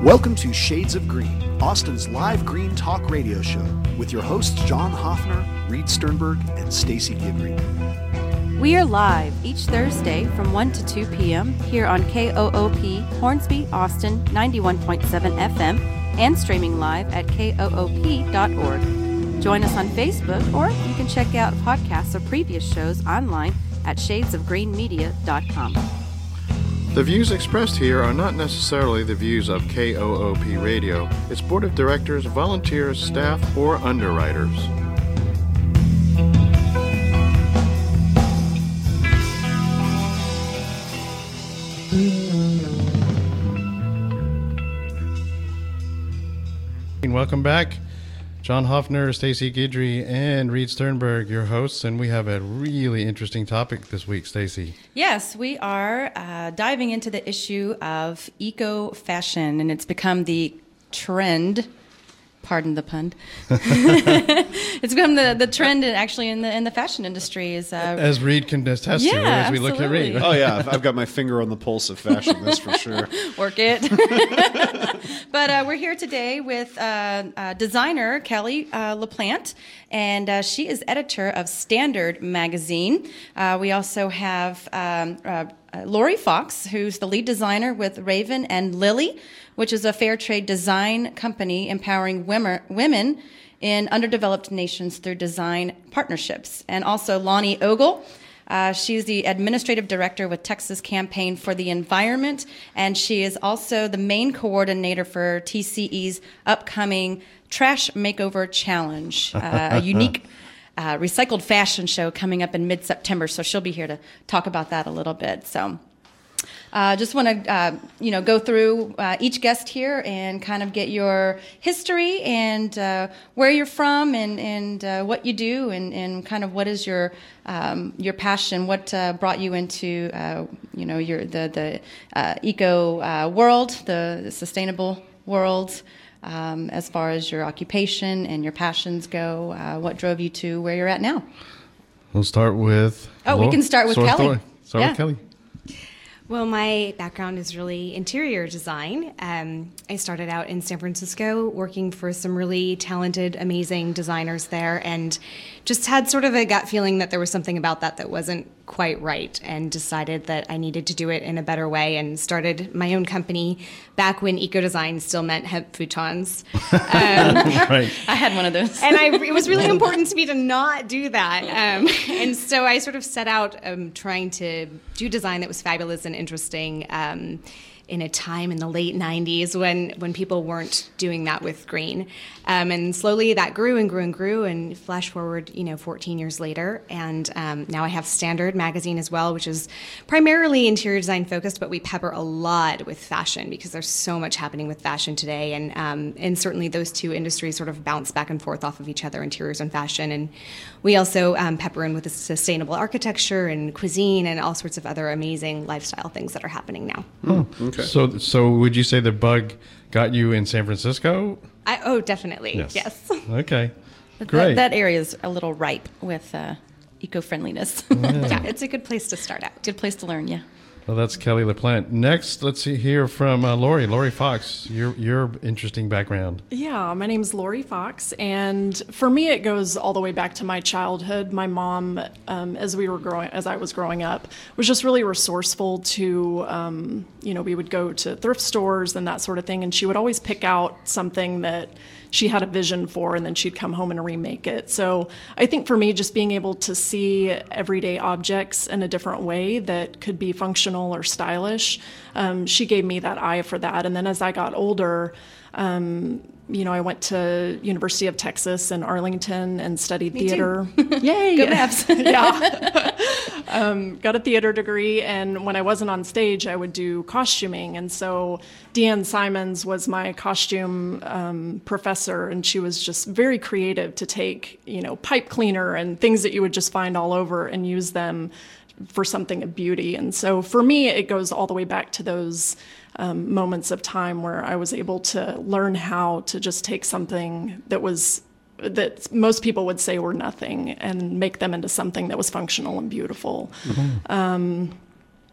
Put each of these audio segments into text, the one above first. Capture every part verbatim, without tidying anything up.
Welcome to Shades of Green, Austin's live green talk radio show with your hosts John Hoffner, Reed Sternberg, and Stacy Guidry. We are live each Thursday from one to two p.m. here on K O O P Hornsby, Austin, ninety-one point seven F M, and streaming live at K O O P dot org. Join us on Facebook, or you can check out podcasts of previous shows online at shades of green media dot com. The views expressed here are not necessarily the views of K O O P Radio, its board of directors, volunteers, staff, or underwriters. Welcome back. John Hoffner, Stacy Guidry, and Reed Sternberg, your hosts, and we have a really interesting topic this week, Stacy. Yes, we are uh, diving into the issue of eco-fashion, and it's become the trend. Pardon the pun. It's become the, the trend in, actually in the in the fashion industry. Is uh, as Reed can attest yeah, to as we absolutely. look at Reed. Oh yeah, I've got my finger on the pulse of fashion. That's for sure. Work it. But uh, we're here today with uh, uh, designer Kelly uh, LaPlante, and uh, she is editor of Standard Magazine. Uh, we also have um, uh, uh, Lori Fox, who's the lead designer with Raven and Lily, which is a fair trade design company empowering women, women in underdeveloped nations through design partnerships. And also Lonnie Ogle. Uh, she's the administrative director with Texas Campaign for the Environment, and she is also the main coordinator for T C E's upcoming Trash Makeover Challenge, uh, a unique uh, recycled fashion show coming up in mid-September. So she'll be here to talk about that a little bit. So. Uh, just want to, uh, you know, go through uh, each guest here and kind of get your history and uh, where you're from and and uh, what you do and, and kind of what is your um, your passion, what uh, brought you into, uh, you know, your the the uh, eco uh, world, the, the sustainable world, um, as far as your occupation and your passions go. Uh, what drove you to where you're at now? We'll start with. Oh, Lo- we can start with start Kelly. With start yeah. with Kelly. Well, my background is really interior design. Um, I started out in San Francisco working for some really talented, amazing designers there, and just had sort of a gut feeling that there was something about that that wasn't quite right, and decided that I needed to do it in a better way, and started my own company back when eco-design still meant hemp futons. Um, Right. I had one of those. and I, it was really important to me to not do that. Um, and so I sort of set out um, trying to do design that was fabulous and interesting um, in a time in the late nineties when, when people weren't doing that with green. Um, and slowly that grew and grew and grew, and flash forward, you know, fourteen years later. And um, now I have Standard Magazine as well, which is primarily interior design focused, but we pepper a lot with fashion because there's so much happening with fashion today. And, um, and certainly those two industries sort of bounce back and forth off of each other, interiors and fashion. And we also um, pepper in with the sustainable architecture and cuisine and all sorts of other amazing lifestyle things that are happening now. Oh, okay. So, so would you say the bug got you in San Francisco? I, oh, definitely. Yes. yes. Okay. That, Great. that area is a little ripe with uh, eco-friendliness. Yeah. Yeah, it's a good place to start out. Good place to learn, yeah. Well, that's Kelly LaPlante. Next, let's see, hear from uh, Lori. Lori Fox, your your interesting background. Yeah, my name's Lori Fox, and for me, it goes all the way back to my childhood. My mom, um, as we were growing, as I was growing up, was just really resourceful. To um, you know, we would go to thrift stores and that sort of thing, and she would always pick out something that she had a vision for, and then she'd come home and remake it. So I think for me, just being able to see everyday objects in a different way that could be functional or stylish, um, she gave me that eye for that. And then as I got older, um, you know, I went to University of Texas in Arlington and studied Me theater. Yay! Go Mavs. Yeah. um, got a theater degree, and when I wasn't on stage, I would do costuming. And so Deanne Simons was my costume um, professor, and she was just very creative to take, you know, pipe cleaner and things that you would just find all over and use them for something of beauty. And so for me, it goes all the way back to those um, moments of time where I was able to learn how to just take something that was that most people would say were nothing and make them into something that was functional and beautiful. Mm-hmm. Um,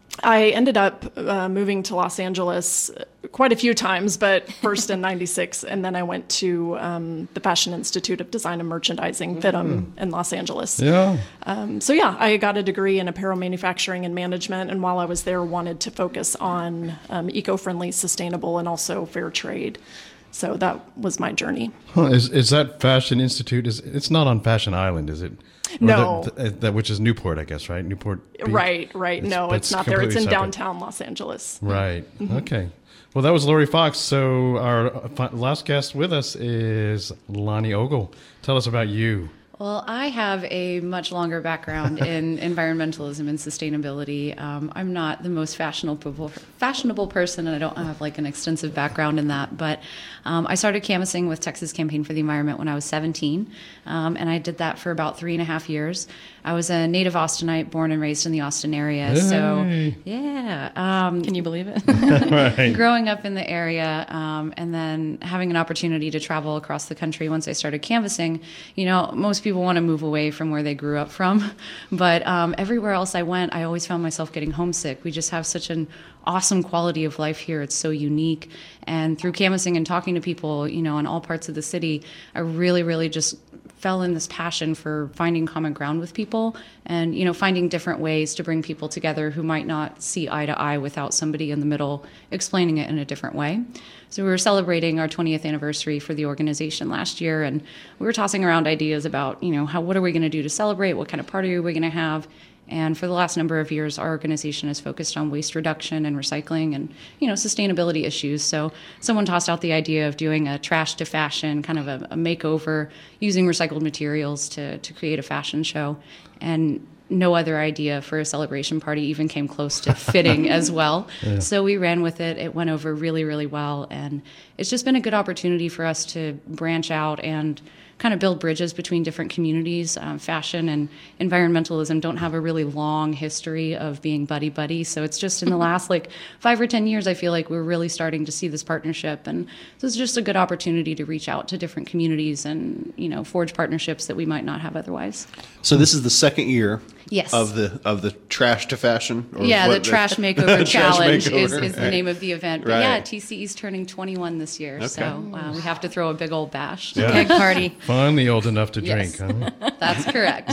I ended up uh, moving to Los Angeles quite a few times, but first in ninety-six, and then I went to um, the Fashion Institute of Design and Merchandising, FITM, mm-hmm. in Los Angeles. Yeah. Um, so yeah, I got a degree in apparel manufacturing and management, and while I was there, wanted to focus on um, eco-friendly, sustainable, and also fair trade. So that was my journey. Huh. Is is that Fashion Institute? Is it's not on Fashion Island, is it? Or no, that, that which is Newport, I guess, right? Newport Beach? Right, right. It's, no, it's not there. It's in separate. downtown Los Angeles. Right. Mm-hmm. Okay. Well, that was Lori Fox. So our last guest with us is Lonnie Ogle. Tell us about you. Well, I have a much longer background in environmentalism and sustainability. Um, I'm not the most fashionable fashionable person, and I don't have like an extensive background in that. But um, I started canvassing with Texas Campaign for the Environment when I was seventeen, um, and I did that for about three and a half years. I was a native Austinite, born and raised in the Austin area. Hey. So, yeah. Um, Can you believe it? Right. Growing up in the area, um, and then having an opportunity to travel across the country once I started canvassing, you know, most people want to move away from where they grew up from. But um, everywhere else I went, I always found myself getting homesick. We just have such an awesome quality of life here. It's so unique. And through canvassing and talking to people, you know, in all parts of the city, I really, really just fell in this passion for finding common ground with people and, you know, finding different ways to bring people together who might not see eye to eye without somebody in the middle explaining it in a different way. So we were celebrating our twentieth anniversary for the organization last year, and we were tossing around ideas about, you know, how what are we going to do to celebrate? What kind of party are we going to have? And for the last number of years, our organization has focused on waste reduction and recycling and, you know, sustainability issues. So someone tossed out the idea of doing a trash to fashion, kind of a, a makeover, using recycled materials to, to create a fashion show. And no other idea for a celebration party even came close to fitting as well. Yeah. So we ran with it. It went over really, really well. And it's just been a good opportunity for us to branch out and kind of build bridges between different communities. Um, fashion and environmentalism don't have a really long history of being buddy-buddy. So it's just in the last like five or ten years, I feel like we're really starting to see this partnership. And so it's just a good opportunity to reach out to different communities and, you know, forge partnerships that we might not have otherwise. So this is the second year yes. of the of the Trash to Fashion? Or yeah, what, the Trash Makeover Challenge makeover. is, is the right. name of the event. But right. yeah, T C E's turning twenty-one this year. Okay. So uh, we have to throw a big old bash. Yeah. Keg party. Finally old enough to Yes. drink, huh? That's correct.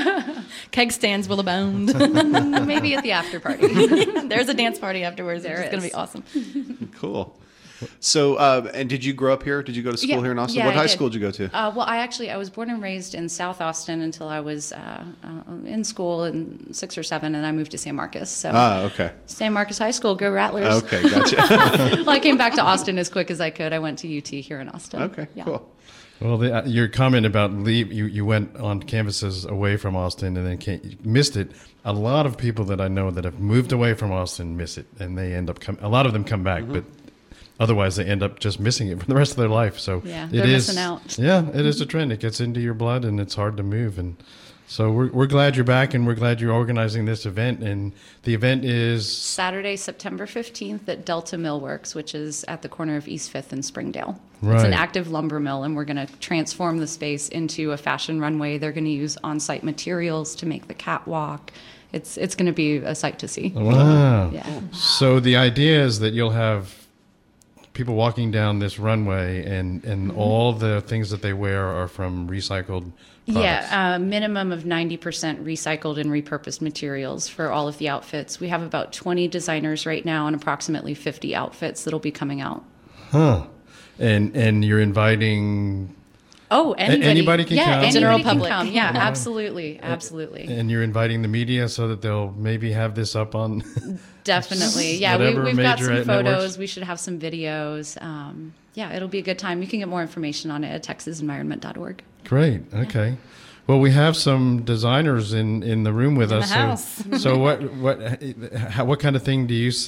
Keg stands will abound. Maybe at the after party. There's a dance party afterwards. There It's going to is. be awesome. Cool. So, uh, and did you grow up here? Did you go to school Yeah. here in Austin? Yeah, what I high did. school did you go to? Uh, well, I actually, I was born and raised in South Austin until I was uh, uh, in school in six or seven, and I moved to San Marcos. So Ah, okay. San Marcos High School, go Rattlers. Okay, gotcha. Well, I came back to Austin as quick as I could. I went to U T here in Austin. Okay, Yeah. cool. Well, the, uh, your comment about leave, you, you went on canvases away from Austin and then came, missed it. A lot of people that I know that have moved away from Austin miss it, and they end up come. A lot of them come back, mm-hmm. but otherwise they end up just missing it for the rest of their life. So Yeah, it they're is, missing out. Yeah, it is a trend. It gets into your blood, and it's hard to move. And so we're we're glad you're back, and we're glad you're organizing this event. And the event is Saturday, September fifteenth at Delta Millworks, which is at the corner of East fifth and Springdale. Right. It's an active lumber mill, and we're going to transform the space into a fashion runway. They're going to use on-site materials to make the catwalk. It's it's going to be a sight to see. wow. Yeah. So the idea is that you'll have people walking down this runway, and, and Mm-hmm. all the things that they wear are from recycled products. Yeah, a minimum of ninety percent recycled and repurposed materials for all of the outfits. We have about twenty designers right now and approximately fifty outfits that'll be coming out. Huh. And and you're inviting, Oh, anybody, anybody can yeah, come? anybody General can public. come. Yeah, absolutely, absolutely. and you're inviting the media so that they'll maybe have this up on. Definitely. Yeah, we, Whatever we've got major some networks. photos. We should have some videos. Um, yeah, it'll be a good time. You can get more information on it at texas environment dot org. Great. Okay. Well, we have some designers in, in the room with In us. the house. So, so what what how, what kind of thing do you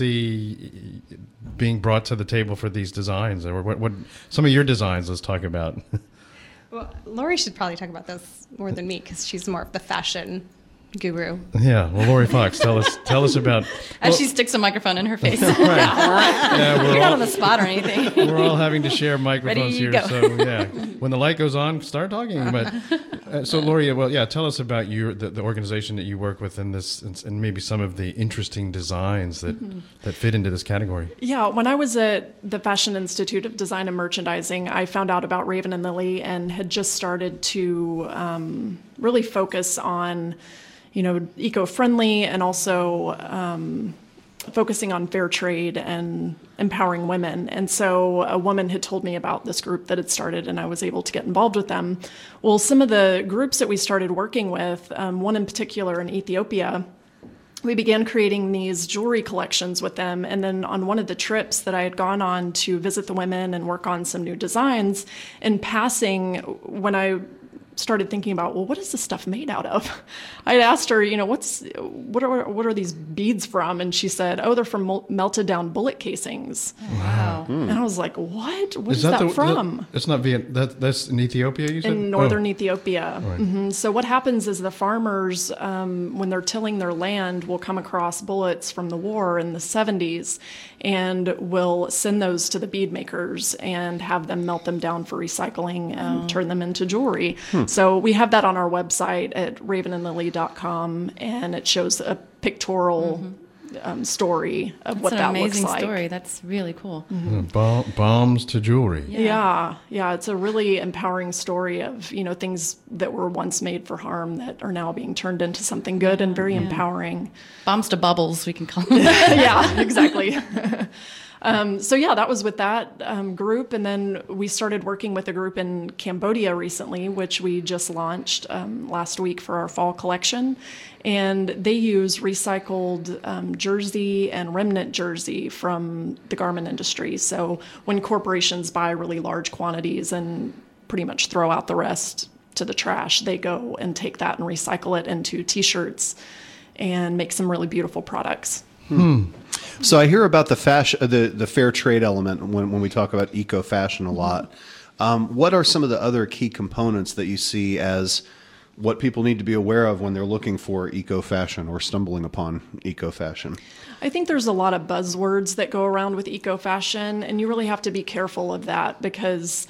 see being brought to the table for these designs, or what what some of your designs? Let's talk about. Well, Lori should probably talk about this more than me because she's more of the fashion guru. Yeah, well, Lori Fox, tell us tell us about. As well, she sticks a microphone in her face. right. Yeah, we're You're not all, on the spot or anything. we're all having to share microphones Ready, here, go. so yeah. When the light goes on, start talking. But uh, so, Lori, well, yeah, tell us about your the, the organization that you work with in this, and, and maybe some of the interesting designs that Mm-hmm. that fit into this category. Yeah, when I was at the Fashion Institute of Design and Merchandising, I found out about Raven and Lily and had just started to um, really focus on, you know, eco-friendly and also um, focusing on fair trade and empowering women. And so a woman had told me about this group that had started, and I was able to get involved with them. Well, some of the groups that we started working with, um, one in particular in Ethiopia, we began creating these jewelry collections with them. And then on one of the trips that I had gone on to visit the women and work on some new designs, in passing, when I started thinking about, well, what is this stuff made out of? I had asked her, you know, what's what are what are these beads from? And she said, oh, they're from mel- melted down bullet casings. Wow. And I was like, what? What is, Is that, the, from? That, that's not Viet. That, that's in Ethiopia. You said In northern Oh. Ethiopia. Right. hmm So what happens is the farmers, um, when they're tilling their land, will come across bullets from the war in the seventies and will send those to the bead makers and have them melt them down for recycling and turn them into jewelry. So we have that on our website at raven and lily dot com, and it shows a pictorial um, story of That's what an that amazing looks like. story. That's really cool. Yeah, bom- bombs to jewelry. Yeah, yeah, it's a really empowering story of, you know, things that were once made for harm that are now being turned into something good and very empowering. Bombs to bubbles, we can call them. Yeah, exactly. Um, so yeah, that was with that um, group, and then we started working with a group in Cambodia recently, which we just launched um, last week for our fall collection, and they use recycled um, jersey and remnant jersey from the garment industry. So when corporations buy really large quantities and pretty much throw out the rest to the trash, they go and take that and recycle it into T-shirts and make some really beautiful products. Hmm. So I hear about the fashion, the the fair trade element when when we talk about eco fashion a lot. Um, what are some of the other key components that you see as what people need to be aware of when they're looking for eco fashion or stumbling upon eco fashion? I think there's a lot of buzzwords that go around with eco fashion, and you really have to be careful of that because,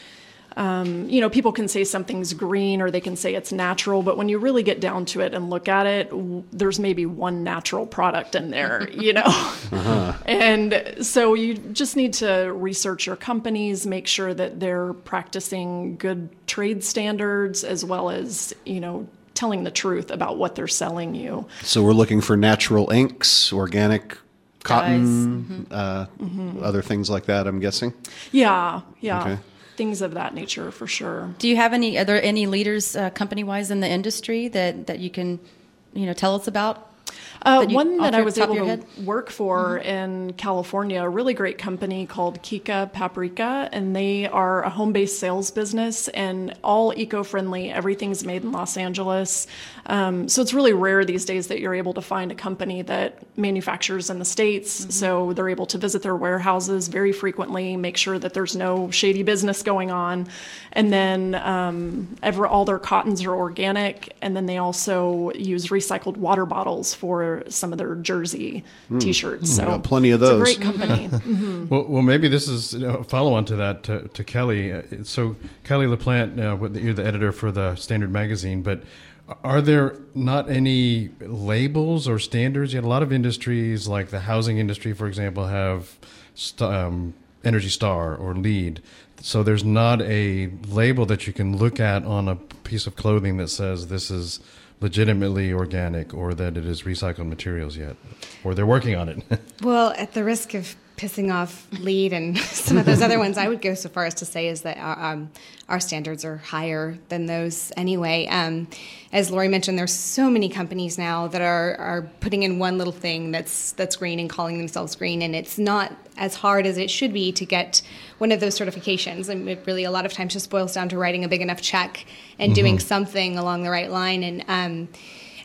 um, you know, people can say something's green or they can say it's natural, but when you really get down to it and look at it, w- there's maybe one natural product in there, you know? Uh-huh. And so you just need to research your companies, make sure that they're practicing good trade standards as well as, you know, telling the truth about what they're selling you. So we're looking for natural inks, organic cotton, Dyes. uh, other things like that, I'm guessing. Yeah, yeah. Okay. Things of that nature for sure. Do you have any, are there any leaders uh, company-wise in the industry that, that you can, you know, tell us about? Uh, That you- one off that I your was top of able your to head? work for in California, a really great company called Kika Paprika, and they are a home-based sales business and all eco-friendly. Everything's made in Los Angeles. Um, so it's really rare these days that you're able to find a company that manufactures in the States. Mm-hmm. So they're able to visit their warehouses very frequently, make sure that there's no shady business going on. And then um, ever, all their cottons are organic, and then they also use recycled water bottles for some of their jersey T-shirts. So got plenty of it's those. a great company. Mhm. Well, well, maybe this is a follow on to that to, to Kelly. Uh, So, Kelly LaPlante, uh, with the- you're the editor for the Standard Magazine, but are there not any labels or standards? Yet a lot of industries, like the housing industry, for example, have st- um, Energy Star or LEED. So there's not a label that you can look at on a piece of clothing that says this is legitimately organic or that it is recycled materials yet, or they're working on it. Well, at the risk of pissing off LEED and some of those other ones, I would go so far as to say is that our, um, our standards are higher than those anyway. Um, as Lori mentioned, there's so many companies now that are, are putting in one little thing that's that's green and calling themselves green, and it's not as hard as it should be to get one of those certifications. And it really a lot of times just boils down to writing a big enough check and mm-hmm. doing something along the right line. And um,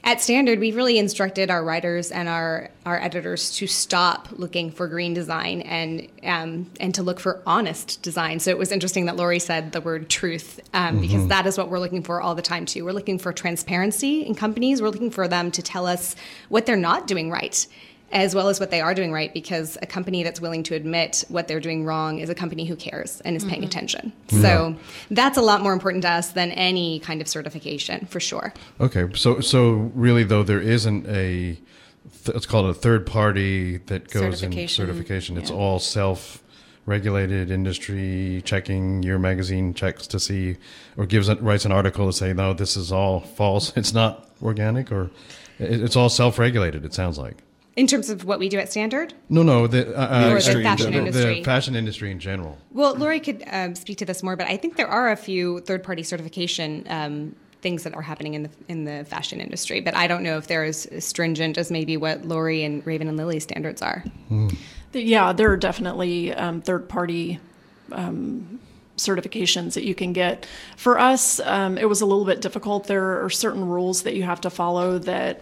at Standard, we've really instructed our writers and our, our editors to stop looking for green design and um, and to look for honest design. So it was interesting that Lori said the word truth, um, mm-hmm. because that is what we're looking for all the time, too. We're looking for transparency in companies. We're looking for them to tell us what they're not doing right, as well as what they are doing right, because a company that's willing to admit what they're doing wrong is a company who cares and is paying mm-hmm. attention. Yeah. So that's a lot more important to us than any kind of certification, for sure. Okay, so so really, though, there isn't a, th- it's called a third party that goes in certification. It's yeah. all self-regulated industry checking. Your magazine checks to see, or gives writes an article to say, no, this is all false. It's not organic, or it's all self-regulated, it sounds like. In terms of what we do at Standard? No, no, the, uh, or the fashion the, industry. The fashion industry in general. Well, Lori could um, speak to this more, but I think there are a few third-party certification um, things that are happening in the in the fashion industry, but I don't know if they're as stringent as maybe what Lori and Raven and Lily standards are. Mm. Yeah, there are definitely um, third-party um, certifications that you can get. For us, um, it was a little bit difficult. There are certain rules that you have to follow that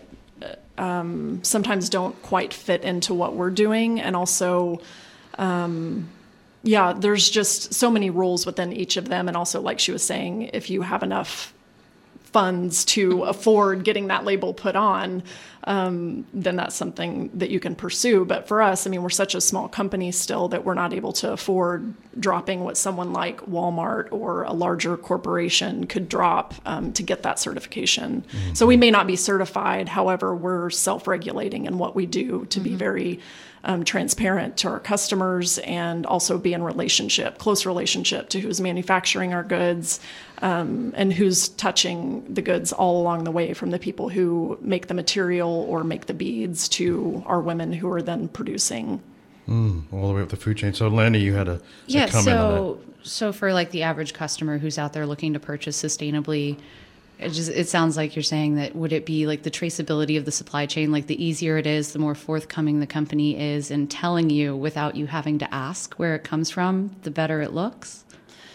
Um, sometimes don't quite fit into what we're doing. And also, um, yeah, there's just so many rules within each of them. And also, like she was saying, if you have enough funds to afford getting that label put on, um, then that's something that you can pursue. But for us, I mean, we're such a small company still that we're not able to afford dropping what someone like Walmart or a larger corporation could drop um, to get that certification. Mm-hmm. So we may not be certified. However, we're self-regulating in what we do to mm-hmm. be very um, transparent to our customers and also be in relationship, close relationship to who's manufacturing our goods, Um, and who's touching the goods all along the way, from the people who make the material or make the beads to our women who are then producing. Mm, all the way up the food chain. So, Lanny, you had a, yeah, a comment so, on that. So for like the average customer who's out there looking to purchase sustainably, it just it sounds like you're saying that would it be like the traceability of the supply chain, like the easier it is, the more forthcoming the company is in telling you without you having to ask where it comes from, the better it looks?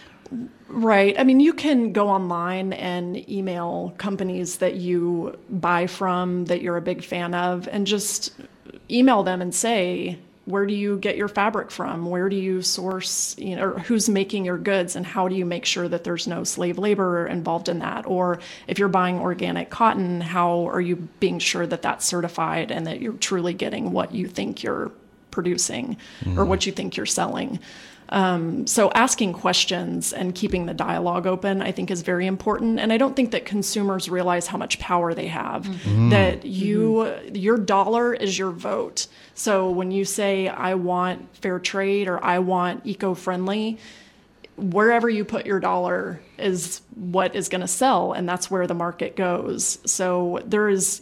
Right. I mean, you can go online and email companies that you buy from, that you're a big fan of, and just email them and say, where do you get your fabric from? Where do you source, you know, or who's making your goods, and how do you make sure that there's no slave labor involved in that? Or if you're buying organic cotton, how are you being sure that that's certified and that you're truly getting what you think you're producing mm-hmm. or what you think you're selling? Um, so asking questions and keeping the dialogue open, I think, is very important. And I don't think that consumers realize how much power they have, mm-hmm. that you, mm-hmm. your dollar is your vote. So when you say, I want fair trade or I want eco-friendly, wherever you put your dollar is what is going to sell. And that's where the market goes. So there is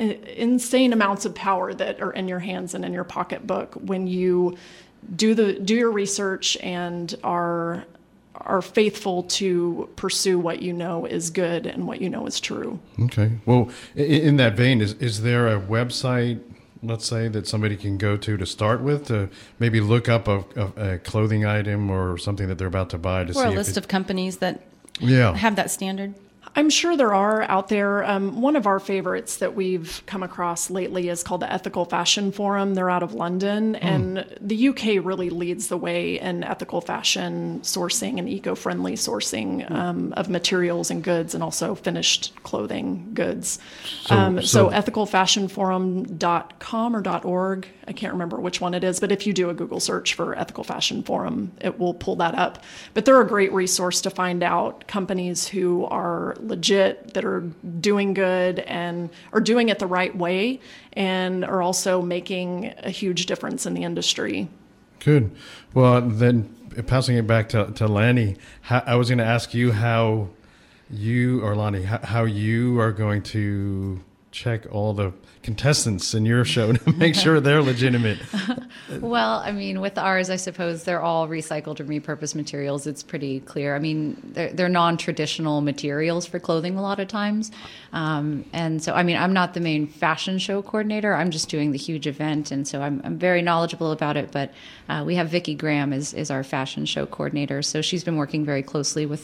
insane amounts of power that are in your hands and in your pocketbook when you do the do your research and are are faithful to pursue what you know is good and what you know is true. Okay. Well, in that vein, is is there a website, let's say, that somebody can go to to start with, to maybe look up a, a, a clothing item or something that they're about to buy to or see a if list it, of companies that yeah. have that standard? I'm sure there are out there. Um, one of our favorites that we've come across lately is called the Ethical Fashion Forum. They're out of London, mm. and the U K really leads the way in ethical fashion sourcing and eco-friendly sourcing um, of materials and goods, and also finished clothing goods. So, um, so, so ethical fashion forum dot com or .org, I can't remember which one it is, but if you do a Google search for Ethical Fashion Forum, it will pull that up. But they're a great resource to find out companies who are legit, that are doing good and are doing it the right way, and are also making a huge difference in the industry. Good. Well, then passing it back to, to Lanny, how, I was going to ask you how you, or Lonnie, how, how you are going to check all the contestants in your show to make sure they're legitimate. Well, I mean, with ours, I suppose they're all recycled and repurposed materials. It's pretty clear. I mean, they're, they're non-traditional materials for clothing a lot of times. Um, and so, I mean, I'm not the main fashion show coordinator. I'm just doing the huge event. And so I'm, I'm very knowledgeable about it. But uh, we have Vicki Graham is, is our fashion show coordinator. So she's been working very closely with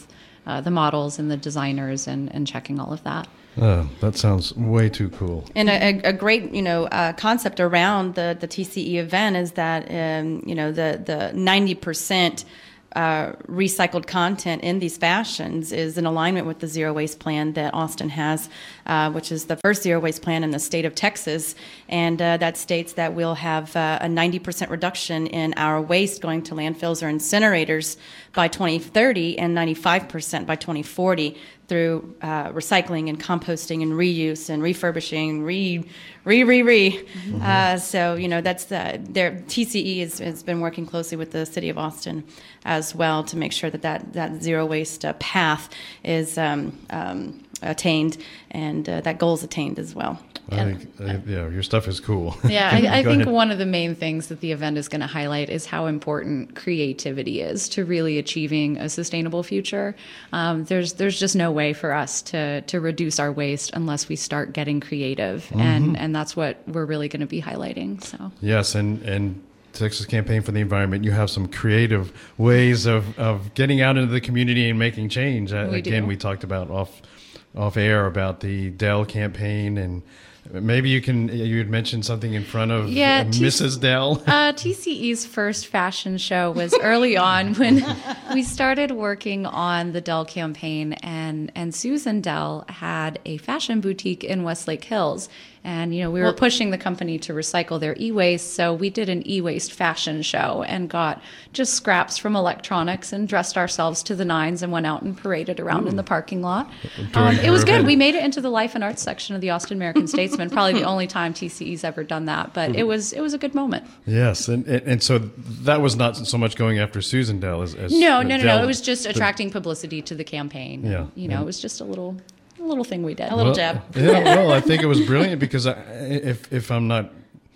uh, the models and the designers and, and checking all of that. Oh, that sounds way too cool. And a, a great, you know, uh, concept around the, the T C E event is that, um, you know, the, the ninety percent uh, recycled content in these fashions is in alignment with the zero waste plan that Austin has, uh, which is the first zero waste plan in the state of Texas. And uh, that states that we'll have uh, a ninety percent reduction in our waste going to landfills or incinerators by twenty thirty and ninety-five percent by twenty forty through uh, recycling and composting and reuse and refurbishing, re, re, re, re. Mm-hmm. Uh, so, you know, that's the, their T C E has, has been working closely with the city of Austin as well to make sure that that, that zero waste uh, path is um, um, attained and uh, that goal is attained as well. I think, uh, yeah, your stuff is cool. Yeah, I, I Go think ahead. one of the main things that the event is going to highlight is how important creativity is to really achieving a sustainable future. Um, there's there's just no way for us to to reduce our waste unless we start getting creative, Mm-hmm. and and that's what we're really going to be highlighting. So Yes, and, and Texas Campaign for the Environment, you have some creative ways of, of getting out into the community and making change. Uh, We Again, do. we talked about off off air about the Dell campaign, and maybe you can you had mentioned something in front of Yeah, uh, T- Missus Dell. Uh, T C E's first fashion show was early on when we started working on the Dell campaign, and, and Susan Dell had a fashion boutique in Westlake Hills. And, you know, we were pushing the company to recycle their e-waste, so we did an e-waste fashion show and got just scraps from electronics and dressed ourselves to the nines and went out and paraded around in the parking lot. Um, it was your good. event. We made it into the Life and Arts section of the Austin American Statesman, probably the only time T C E's ever done that, but it was it was a good moment. Yes, and, and and so that was not so much going after Susan Dell as, as No, uh, no, no, Dell- no. It was just the- attracting publicity to the campaign. Yeah, You know, and- it was just a little, a little thing we did. A little Well, jab. Yeah, well, I think it was brilliant because I, if if I'm not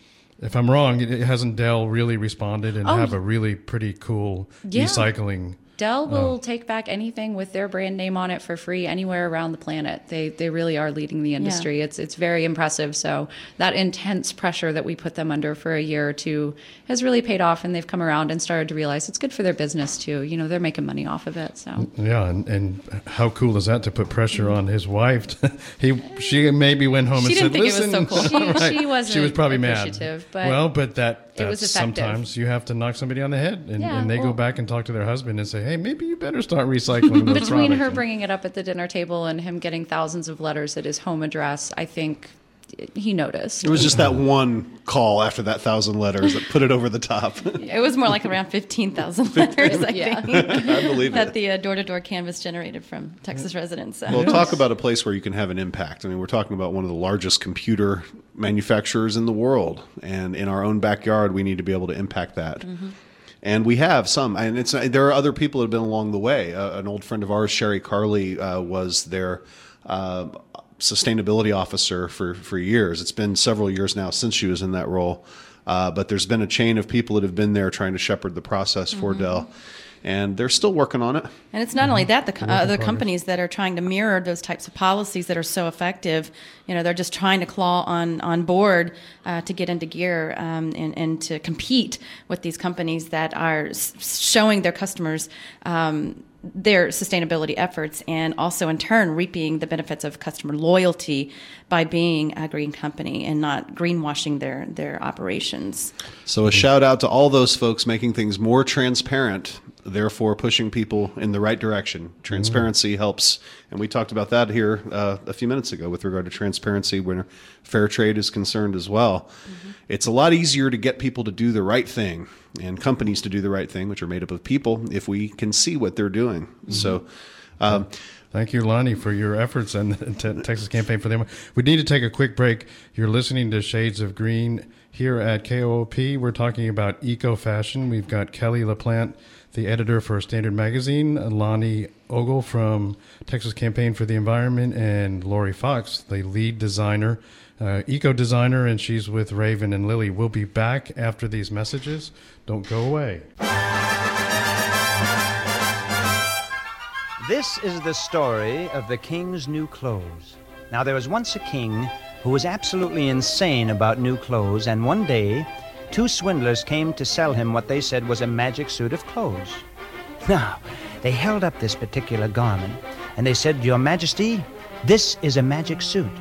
if I'm wrong, it hasn't Dell really responded and Oh, have a really pretty cool Yeah. recycling. Dell will Oh. take back anything with their brand name on it for free anywhere around the planet. They they really are leading the industry. It's it's very impressive. So that intense pressure that we put them under for a year or two has really paid off, and they've come around and started to realize it's good for their business too. You know, they're making money off of it. So Yeah, and, and how cool is that to put pressure on his wife? he she maybe went home She and didn't said, think it was "Listen, so cool." She- Right. she wasn't She was probably mad. appreciative, but well, but that it was that's effective. sometimes you have to knock somebody on the head, and, Yeah, and they go well- back and talk to their husband and say, "Hey, maybe you better start recycling those between her products." bringing it up at the dinner table and him getting thousands of letters at his home address, I think he noticed. It was just that one call after that thousand letters that put it over the top. It was more like around fifteen thousand letters, I Yeah. think, I believe that it. the uh, door-to-door canvas generated from Texas residents. Uh, Well, talk about a place where you can have an impact. I mean, we're talking about one of the largest computer manufacturers in the world, and in our own backyard, we need to be able to impact that. And we have some, and it's there are other people that have been along the way. Uh, an old friend of ours, Sherry Carley, uh, was their uh, sustainability officer for, for years. It's been several years now since she was in that role, uh, but there's been a chain of people that have been there trying to shepherd the process for Dell, and they're still working on it. And it's not only that, the co- uh, other companies that are trying to mirror those types of policies that are so effective, you know, they're just trying to claw on, on board uh, to get into gear um, and, and to compete with these companies that are s- showing their customers um, their sustainability efforts and also in turn reaping the benefits of customer loyalty by being a green company and not greenwashing their, their operations. So a shout out to all those folks making things more transparent, therefore pushing people in the right direction. Transparency helps, and we talked about that here uh, a few minutes ago with regard to transparency when fair trade is concerned as well. It's a lot easier to get people to do the right thing and companies to do the right thing, which are made up of people, if we can see what they're doing. So um, Thank you, Lonnie, for your efforts and the te- Texas Campaign for them. We need to take a quick break. You're listening to Shades of Green here at K O O P. We're talking about eco-fashion. We've got Kelly LaPlante, the editor for Standard Magazine, Lonnie Ogle from Texas Campaign for the Environment, and Lori Fox, the lead designer, uh, eco-designer, and she's with Raven and Lily. We'll be back after these messages. Don't go away. This is the story of the king's new clothes. Now, there was once a king who was absolutely insane about new clothes, and one day, two swindlers came to sell him what they said was a magic suit of clothes. Now, they held up this particular garment, and they said, "Your Majesty, this is a magic suit."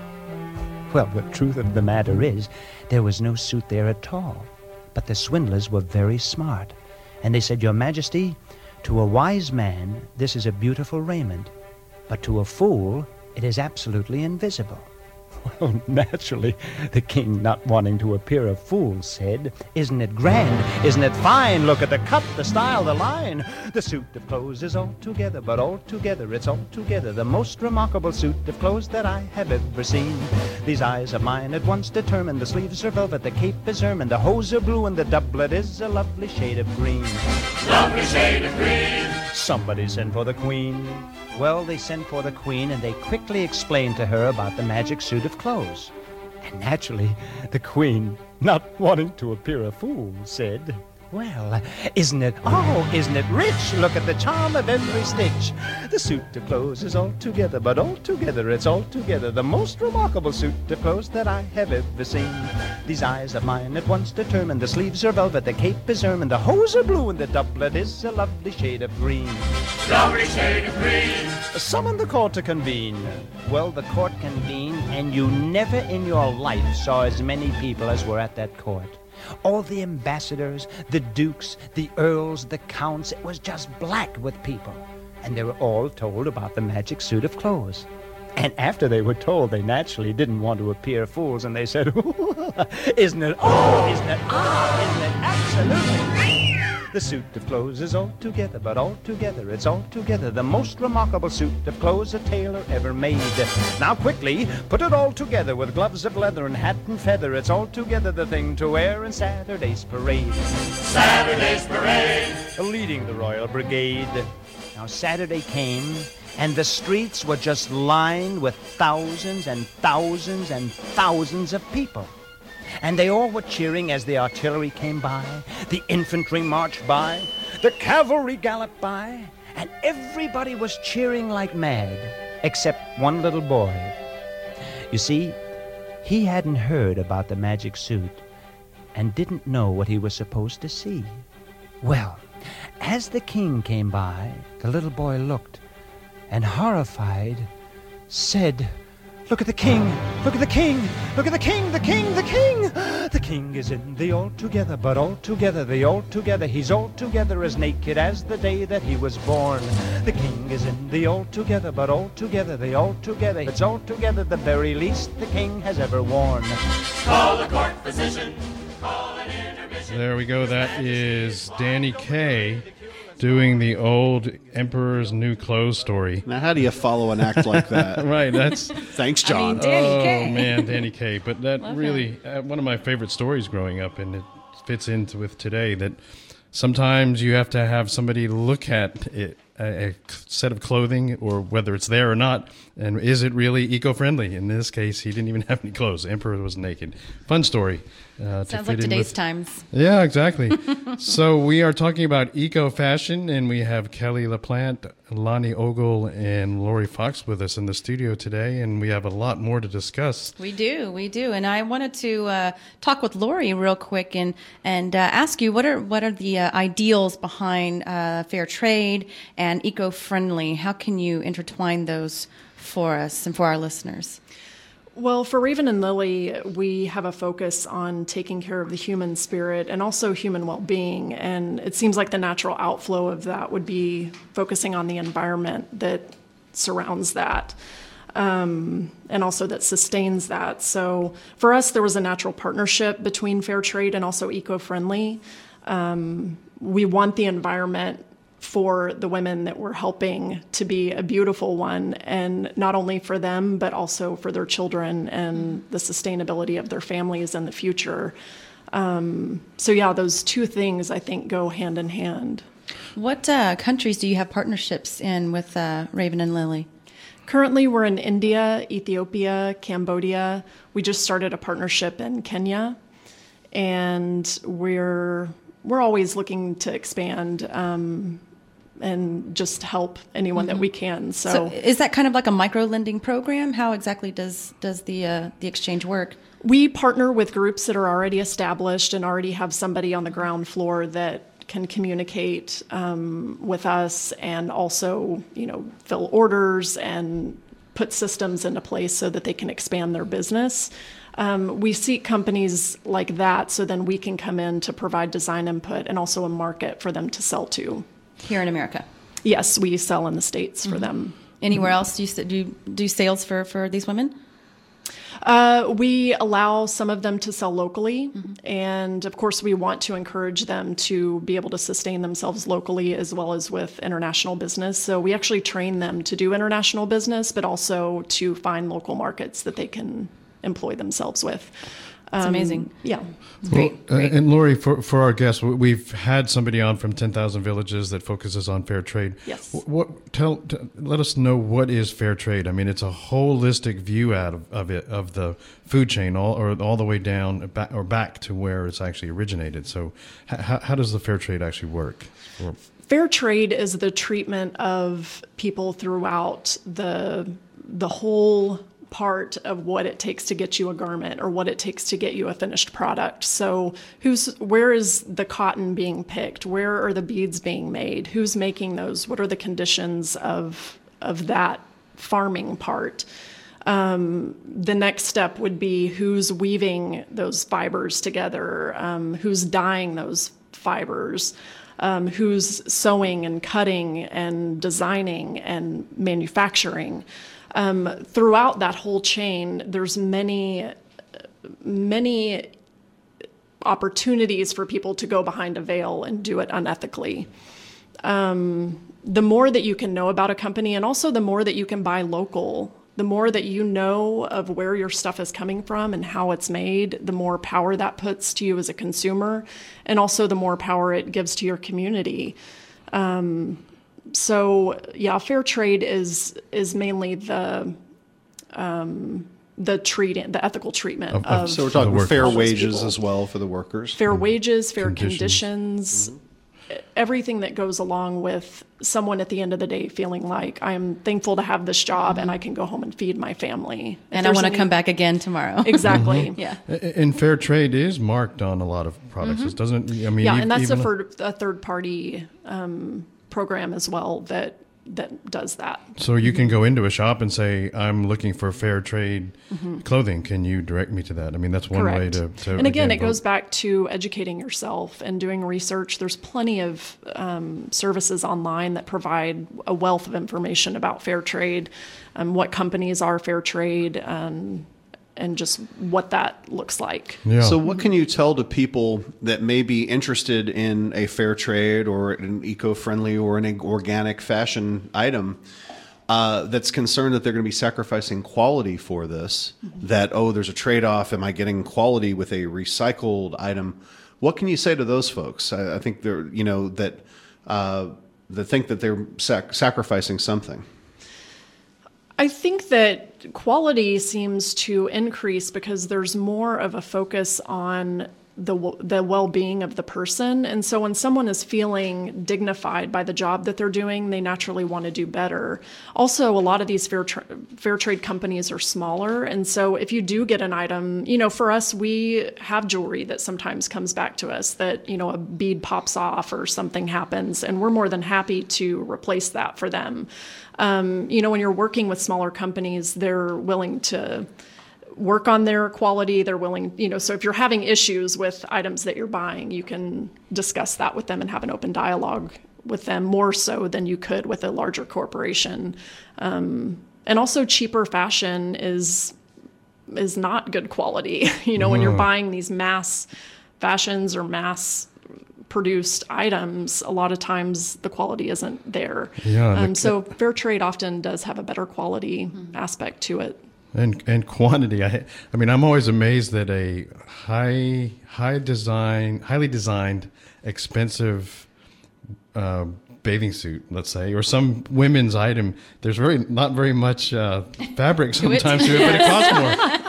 Well, the truth of the matter is, there was no suit there at all. But the swindlers were very smart, and they said, "Your Majesty, to a wise man, this is a beautiful raiment, but to a fool, it is absolutely invisible." Well, naturally, the king, not wanting to appear a fool, said, "Isn't it grand? Isn't it fine? Look at the cut, the style, the line. The suit of clothes is altogether, but altogether, it's altogether the most remarkable suit of clothes that I have ever seen. These eyes of mine at once determined, the sleeves are velvet, the cape is ermine, the hose are blue, and the doublet is a lovely shade of green." Lovely shade of green. Somebody sent for the queen. Well, they sent for the queen, and they quickly explained to her about the magic suit of clothes. And naturally, the queen, not wanting to appear a fool, said, "Well, isn't it, oh, isn't it rich? Look at the charm of every stitch. The suit of clothes is altogether, but altogether, it's altogether the most remarkable suit of clothes that I have ever seen. These eyes of mine at once determined, the sleeves are velvet, the cape is ermine, the hose are blue, and the doublet is a lovely shade of green." Lovely shade of green. Summon the court to convene. Well, the court convened, and you never in your life saw as many people as were at that court. All the ambassadors, the dukes, the earls, the counts, it was just black with people. And they were all told about the magic suit of clothes. And after they were told, they naturally didn't want to appear fools, and they said, "Isn't it, oh, isn't it, ah, isn't it absolutely the suit of clothes is altogether, but altogether, it's altogether the most remarkable suit of clothes a tailor ever made. Now quickly, put it all together with gloves of leather and hat and feather. It's altogether the thing to wear in Saturday's parade." Saturday's parade. Leading the Royal Brigade. Now Saturday came, and the streets were just lined with thousands and thousands and thousands of people. And they all were cheering as the artillery came by, the infantry marched by, the cavalry galloped by, and everybody was cheering like mad, except one little boy. You see, he hadn't heard about the magic suit and didn't know what he was supposed to see. Well, as the king came by, the little boy looked, and horrified, said, "Look at the king! Look at the king! Look at the king! The king! The king! The king is in the altogether, but altogether, the altogether, he's altogether as naked as the day that he was born. The king is in the altogether, but altogether, the altogether, it's altogether the very least the king has ever worn." Call the court physician, call an intermission. There we go. That is Danny Kaye doing the old Emperor's New Clothes story. Now, how do you follow an act like that? Right, that's... Thanks, John. I mean, Danny oh, Kaye. man, Danny Kaye. But that Love really, uh, one of my favorite stories growing up, and it fits into with today, that sometimes you have to have somebody look at it, a, a set of clothing, or whether it's there or not, and is it really eco-friendly? In this case, he didn't even have any clothes. The Emperor was naked. Fun story. Uh, Sounds to like fit in today's with, times. Yeah, exactly. So we are talking about eco-fashion, and we have Kelly LaPlante, Lonnie Ogle, and Lori Fox with us in the studio today, and we have a lot more to discuss. We do, we do, and I wanted to uh, talk with Lori real quick and and uh, ask you what are what are the uh, ideals behind uh, fair trade and eco-friendly? How can you intertwine those for us and for our listeners? Well, for Raven and Lily, we have a focus on taking care of the human spirit and also human well-being. And it seems like the natural outflow of that would be focusing on the environment that surrounds that, um, and also that sustains that. So for us, there was a natural partnership between fair trade and also eco-friendly. Um, we want the environment for the women that we're helping to be a beautiful one, and not only for them, but also for their children and the sustainability of their families in the future. Um, so yeah, those two things I think go hand in hand. What uh, countries do you have partnerships in with uh, Raven and Lily? Currently, we're in India, Ethiopia, Cambodia. We just started a partnership in Kenya, and we're we're always looking to expand um, and just help anyone mm-hmm. that we can. So, so, is that kind of like a micro lending program? How exactly does does the uh, the exchange work? We partner with groups that are already established and already have somebody on the ground floor that can communicate um, with us and also, you know, fill orders and put systems into place so that they can expand their business. Um, we seek companies like that so then we can come in to provide design input and also a market for them to sell to. Here in America? Yes, we sell in the States for mm-hmm. them. Anywhere else do you do, you do sales for, for these women? Uh, we allow some of them to sell locally, mm-hmm. and of course we want to encourage them to be able to sustain themselves locally as well as with international business. So we actually train them to do international business, but also to find local markets that they can employ themselves with. That's um, amazing. Yeah. Great, well, great. Uh, and Lori, for, for our guests, we've had somebody on from ten thousand Villages that focuses on fair trade. Yes. What, what tell, t- let us know what is fair trade. I mean, it's a holistic view out of, of it, of the food chain, all or all the way down back, or back to where it's actually originated. So, h- how, how does the fair trade actually work? Or, fair trade is the treatment of people throughout the the whole part of what it takes to get you a garment or what it takes to get you a finished product. So who's where is the cotton being picked? Where are the beads being made? Who's making those? What are the conditions of of that farming part? Um, the next step would be who's weaving those fibers together, um, who's dyeing those fibers, um, who's sewing and cutting and designing and manufacturing. Um, throughout that whole chain, there's many, many opportunities for people to go behind a veil and do it unethically. Um, the more that you can know about a company, and also the more that you can buy local, the more that you know of where your stuff is coming from and how it's made, the more power that puts to you as a consumer, and also the more power it gives to your community. Um, So yeah, fair trade is is mainly the um, the treat the ethical treatment of. of so we're talking fair wages people. as well for the workers. Fair mm-hmm. wages, fair conditions, conditions mm-hmm. everything that goes along with someone at the end of the day feeling like I'm thankful to have this job mm-hmm. and I can go home and feed my family. And I want to any... come back again tomorrow. Exactly. Yeah. And fair trade is marked on a lot of products, mm-hmm. doesn't it? I mean, yeah, e- and that's a, even... third, a third party. Um, program as well that that does that. So you can go into a shop and say, I'm looking for fair trade mm-hmm. clothing. Can you direct me to that? I mean, that's one Correct. way to, to and again, again, it goes back to educating yourself and doing research. There's plenty of um, services online that provide a wealth of information about fair trade, um, what companies are fair trade, um, and just what that looks like. Yeah. So what can you tell to people that may be interested in a fair trade or an eco-friendly or an organic fashion item uh, that's concerned that they're going to be sacrificing quality for this, mm-hmm. that, oh, there's a trade-off, am I getting quality with a recycled item? What can you say to those folks? I, I think they're, you know, that, uh, that think that they're sac- sacrificing something. I think that quality seems to increase because there's more of a focus on the the well-being of the person. And so when someone is feeling dignified by the job that they're doing, they naturally want to do better. Also, a lot of these fair tra- fair trade companies are smaller. And so if you do get an item, you know, for us, we have jewelry that sometimes comes back to us that, you know, a bead pops off or something happens, and we're more than happy to replace that for them. Um, you know, when you're working with smaller companies, they're willing to work on their quality. They're willing, you know, so if you're having issues with items that you're buying, you can discuss that with them and have an open dialogue with them more so than you could with a larger corporation. Um, and also cheaper fashion is is not good quality. You know, mm-hmm. when you're buying these mass fashions or mass produced items, a lot of times the quality isn't there. Yeah, um, the, so fair trade often does have a better quality mm-hmm. aspect to it. And and quantity. I I mean, I'm always amazed that a high high design, highly designed, expensive uh, bathing suit, let's say, or some women's item. There's very not very much uh, fabric sometimes to it, but it costs more.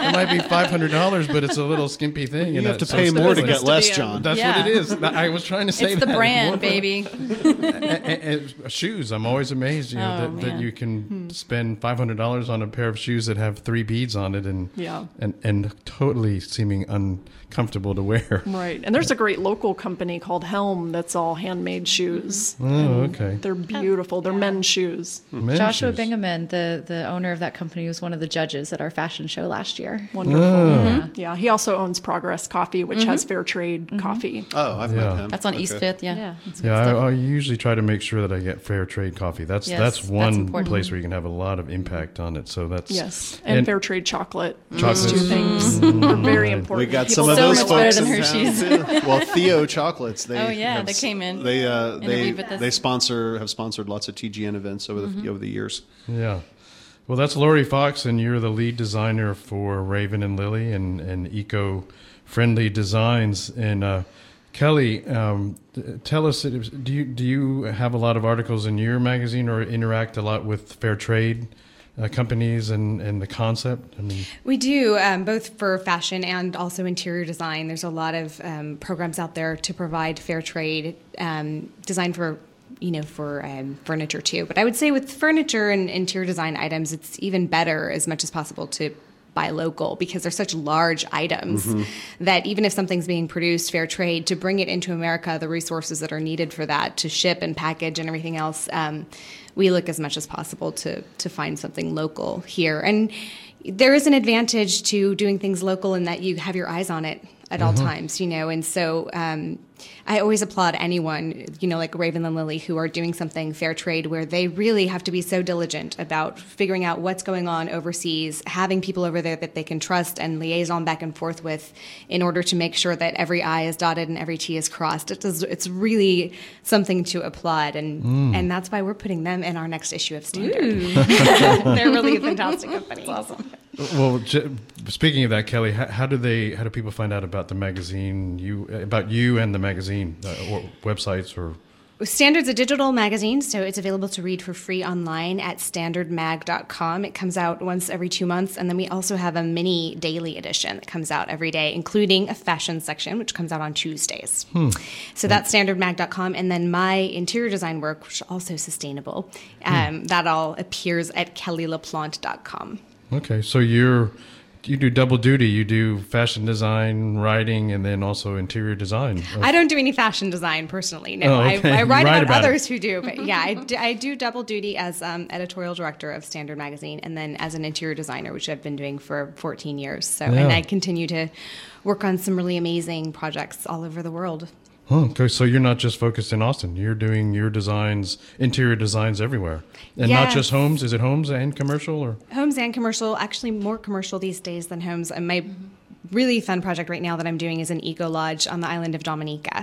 it might be five hundred dollars, but it's a little skimpy thing. You and have to so pay more to expensive. get less, be a- John. That's Yeah. what it is. I was trying to say It's that. the brand, More for- baby. and, and shoes. I'm always amazed, you know, Oh, that, that man. you can spend five hundred dollars on a pair of shoes that have three beads on it, and Yeah. and and totally seeming uncomfortable to wear. Right. And there's a great local company called Helm that's all handmade shoes. Oh, okay. They're beautiful. They're men's shoes. Men's Joshua shoes. Bingaman, the, the owner of that company, was one of the judges at our fashion show last year. Wonderful. Oh. Yeah. He also owns Progress Coffee, which has fair trade coffee. Oh, I've Yeah. met him. That's on East Okay. Fifth, yeah. Yeah. That's good Yeah, stuff. I, I usually try to make sure that I get fair trade coffee. That's Yes, that's that's one important. place where you can have a lot of impact on it. So that's Yes. And, fair trade chocolate. Those Chocolates. two things are very important. We got People some of so those much folks better than in town, Hershey's. too. Well, Theo Chocolates. They Oh, yeah, have they s- came in, They uh, they interviewed with us. they sponsor have sponsored lots of T G N events over the over the years. Yeah. Well, that's Lori Fox, and you're the lead designer for Raven and Lily and, and eco-friendly designs. And uh, Kelly, um, t- tell us, do you do you have a lot of articles in your magazine or interact a lot with fair trade uh, companies and, and the concept? I mean, We do, um, both for fashion and also interior design. There's a lot of um, programs out there to provide fair trade um, design for, you know, for um, furniture too. But I would say with furniture and interior design items, it's even better as much as possible to buy local because they're such large items that even if something's being produced fair trade, to bring it into America, the resources that are needed for that to ship and package and everything else, um, we look as much as possible to to find something local here. And there is an advantage to doing things local in that you have your eyes on it at all times, you know. And so um, I always applaud anyone, you know, like Raven and Lily, who are doing something fair trade where they really have to be so diligent about figuring out what's going on overseas, having people over there that they can trust and liaison back and forth with in order to make sure that every I is dotted and every T is crossed. It does, it's really something to applaud. And, and that's why we're putting them in our next issue of Standard. They're really a fantastic company. awesome. well, j- speaking of that, Kelly, how, how do they how do people find out about the magazine? You about you and the magazine uh, or websites or Standard's a digital magazine, so it's available to read for free online at standard mag dot com. It comes out once every two months, and then we also have a mini daily edition that comes out every day, including a fashion section, which comes out on Tuesdays. Hmm. So that's standard mag dot com, and then my interior design work, which is also sustainable, um, that all appears at kelly laplante dot com. Okay, so you're you do double duty. You do fashion design, writing, and then also interior design. I don't do any fashion design personally. No, Oh, okay. I, I You write, write about, about it. others who do. But yeah, I do, I do double duty as um, editorial director of Standard Magazine, and then as an interior designer, which I've been doing for fourteen years. So, Yeah. and I continue to work on some really amazing projects all over the world. Oh, okay, so you're not just focused in Austin. You're doing your designs, interior designs everywhere, and not Yes. just homes. Is it homes and commercial or? Homes and commercial, actually more commercial these days than homes. And my really fun project right now that I'm doing is an eco lodge on the island of Dominica.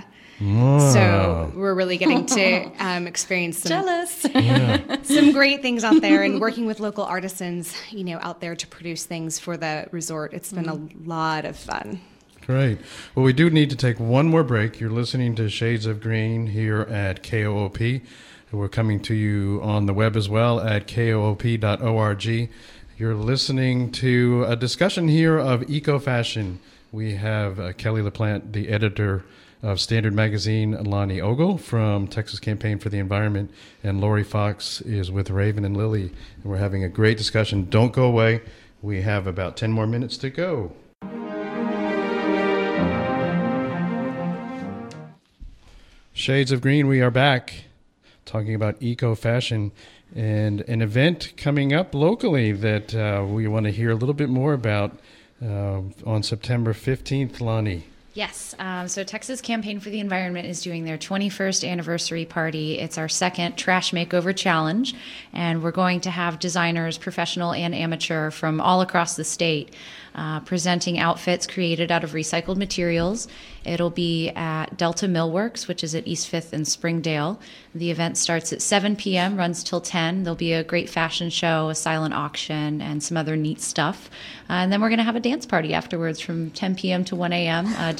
So we're really getting to um, experience some, Jealous. some great things out there and working with local artisans, you know, out there to produce things for the resort. It's been a lot of fun. Great. Well, we do need to take one more break. You're listening to Shades of Green here at K O O P. We're coming to you on the web as well at K O O P dot org. You're listening to a discussion here of eco-fashion. We have uh, Kelly LaPlante, the editor of Standard Magazine, Lonnie Ogle from Texas Campaign for the Environment, and Lori Fox is with Raven and Lily. And we're having a great discussion. Don't go away. We have about ten more minutes to go. Shades of Green, we are back talking about eco-fashion and an event coming up locally that uh, we want to hear a little bit more about uh, on September fifteenth, Lonnie. Yes. Um, so Texas Campaign for the Environment is doing their twenty-first anniversary party. It's our second Trash Makeover Challenge, and we're going to have designers, professional and amateur, from all across the state uh, presenting outfits created out of recycled materials. It'll be at Delta Millworks, which is at East Fifth and Springdale. The event starts at seven p.m., runs till ten. There'll be a great fashion show, a silent auction, and some other neat stuff. Uh, and then we're going to have a dance party afterwards from ten p.m. to one a.m. Uh, D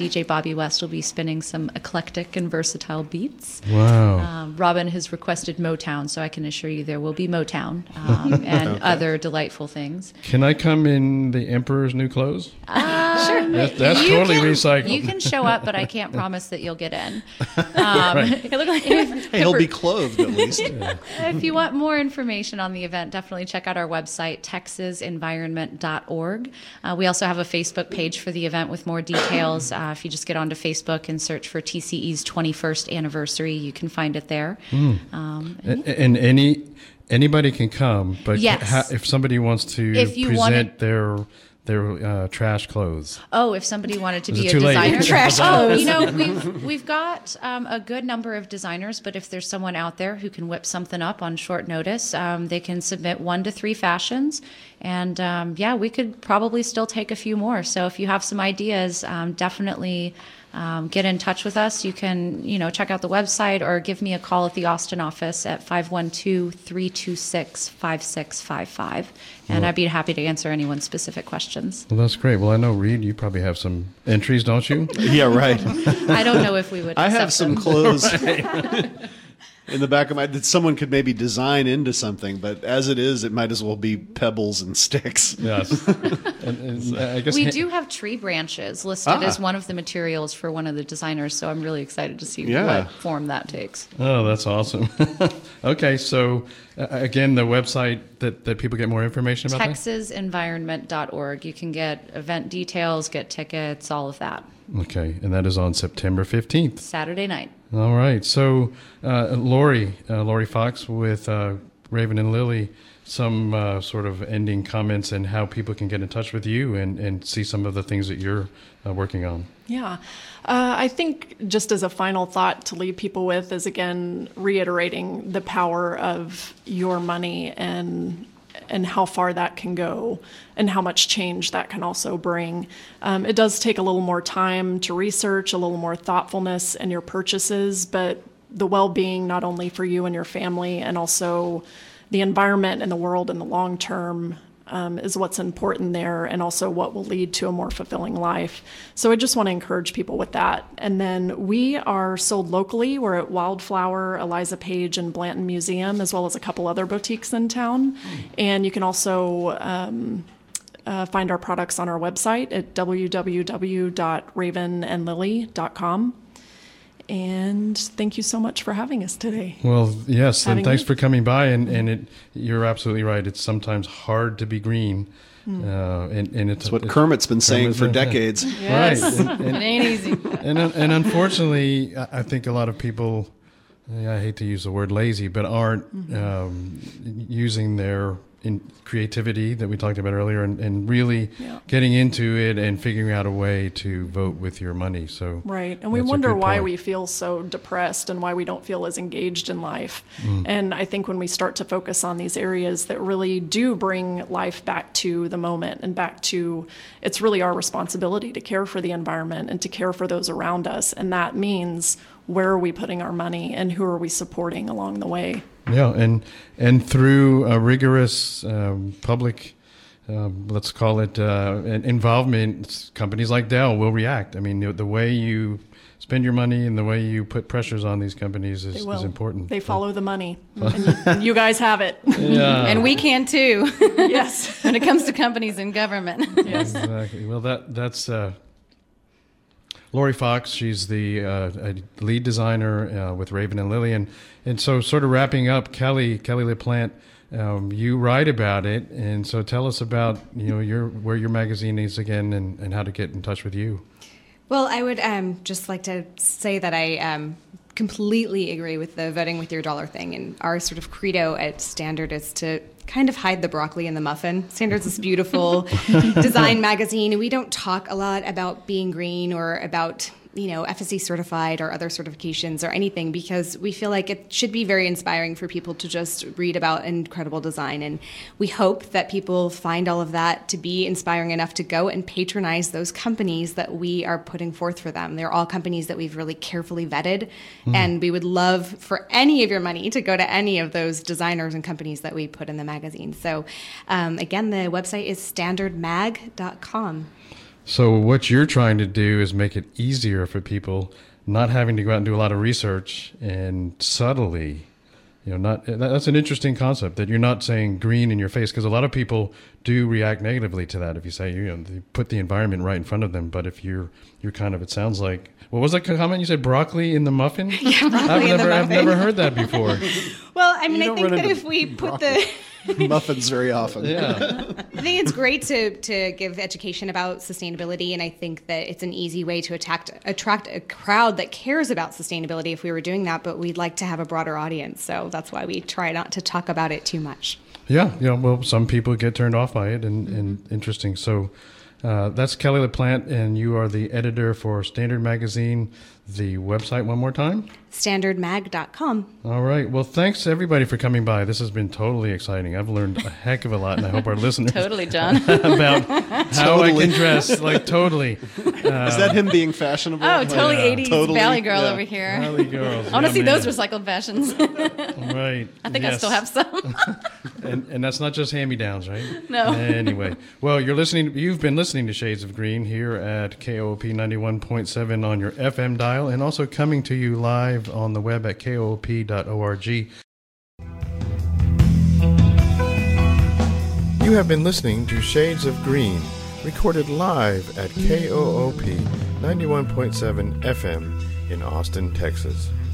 D J Bobby West will be spinning some eclectic and versatile beats. Wow. Um, Robin has requested Motown, so I can assure you there will be Motown um, and Okay. other delightful things. Can I come in the Emperor's new clothes? Uh, sure. That- that's You totally can- recycled. You can show up, but I can't promise that you'll get in. Um, Right. it looked like Hey, he'll be clothed at least. If you want more information on the event, definitely check out our website, texas environment dot org. Uh, we also have a Facebook page for the event with more details. Uh, if you just get onto Facebook and search for T C E's twenty-first anniversary, you can find it there. Mm. Um, And, and any anybody can come, but Yes. ha- if somebody wants to If you present wanted- their their uh, trash clothes, Oh, if somebody wanted to Is be it a too late? designer, Trash oh, clothes. you know, we've we've got um, a good number of designers. But if there's someone out there who can whip something up on short notice, um, they can submit one to three fashions, and um, yeah, we could probably still take a few more. So if you have some ideas, um, definitely. Um, get in touch with us. You can, you know, check out the website or give me a call at the Austin office at five one two, three two six, five six five five. And Well- I'd be happy to answer anyone's specific questions. well, that's great. Well, I know, Reed, you probably have some entries, don't you? Yeah, right. I don't know if we would I have accept some them. clothes in the back of my that someone could maybe design into something, but as it is, it might as well be pebbles and sticks. Yes. and, and I guess We ha- do have tree branches listed Ah. as one of the materials for one of the designers, so I'm really excited to see Yeah. what form that takes. Oh, that's awesome. Okay, so uh, again, the website that, that people get more information about that? texas environment dot org. You can get event details, get tickets, all of that. Okay, and that is on September fifteenth. Saturday night. All right. So, uh, Lori, uh, Lori Fox with uh, Raven and Lily, some uh, sort of ending comments and how people can get in touch with you and, and see some of the things that you're uh, working on. Yeah. Uh, I think just as a final thought to leave people with is, again, reiterating the power of your money and and how far that can go and how much change that can also bring. Um, it does take a little more time to research, a little more thoughtfulness in your purchases, but the well-being not only for you and your family and also the environment and the world in the long term um, is what's important there, and also what will lead to a more fulfilling life. So I just want to encourage people with that. And then we are sold locally. We're at Wildflower, Eliza Page, and Blanton Museum, as well as a couple other boutiques in town. And you can also um, uh, find our products on our website at w w w dot raven and lily dot com. And thank you so much for having us today. Well, yes, and Having thanks me. for coming by. And, and it, you're absolutely right. It's sometimes hard to be green. Mm. Uh, and, and it's That's what Kermit's been saying for decades. Yes. Right. And, and, It ain't easy. And, and unfortunately, I I think a lot of people, I hate to use the word lazy, but aren't um, using their in creativity that we talked about earlier and, and really Yeah. getting into it and figuring out a way to vote with your money. So Right. And we that's a wonder good why point. we feel so depressed and why we don't feel as engaged in life. Mm. And I think when we start to focus on these areas that really do bring life back to the moment and back to, it's really our responsibility to care for the environment and to care for those around us. And that means, where are we putting our money and who are we supporting along the way? Yeah, and and through a rigorous um, public, um, let's call it uh, an involvement, companies like Dell will react. I mean, the, the way you spend your money and the way you put pressures on these companies is, They will. is important. They follow the money. And you, and you guys have it. Yeah. And we can too. Yes. When it comes to companies and government. Yes. Exactly. Well, that that's uh, Lori Fox. She's the uh, lead designer uh, with Raven and Lily, and and so sort of wrapping up, Kelly Kelly LaPlante. Um, you write about it, and so tell us about you know your where your magazine is again, and, and how to get in touch with you. Well, I would um, just like to say that I um, completely agree with the voting with your dollar thing. And our sort of credo at Standard is to kind of hide the broccoli in the muffin. Standard's this beautiful design magazine. We don't talk a lot about being green or about, you know, F S C certified or other certifications or anything, because we feel like it should be very inspiring for people to just read about incredible design. And we hope that people find all of that to be inspiring enough to go and patronize those companies that we are putting forth for them. They're all companies that we've really carefully vetted. Mm. And we would love for any of your money to go to any of those designers and companies that we put in the magazine. So um, again, the website is standard mag dot com. So what you're trying to do is make it easier for people, not having to go out and do a lot of research and subtly, you know, not that's an interesting concept that you're not saying green in your face, because a lot of people do react negatively to that if you say, you know, they put the environment right in front of them. But if you're you're kind of, it sounds like, what was that comment you said? Broccoli in the muffin? Yeah, broccoli I've in never the I've muffin. never heard that before. Well, I mean, You I don't think run that into if we put the muffins very often. Yeah. I think it's great to, to give education about sustainability, and I think that it's an easy way to attract, attract a crowd that cares about sustainability if we were doing that, but we'd like to have a broader audience, so that's why we try not to talk about it too much. Yeah, yeah. Well, some people get turned off by it, and, and interesting. So uh, that's Kelly LaPlante, and you are the editor for Standard Magazine. The website one more time? standard mag dot com. All right. Well, thanks everybody for coming by. This has been totally exciting. I've learned a heck of a lot, and I hope our listeners Totally, John. about how I can dress. Like totally. Uh, Is that him being fashionable? Oh, totally Yeah. eighties Totally, Valley Girl yeah. over here. Valley girls. I want to Yeah, see man. those recycled fashions. Right. I think I Yes. still have some. And, and that's not just hand-me-downs, right? No. Anyway, well, you're listening. You've been listening to Shades of Green here at K O O P ninety-one point seven on your F M dial, and also coming to you live on the web at K O O P dot org. You have been listening to Shades of Green, recorded live at K O O P ninety-one point seven F M in Austin, Texas.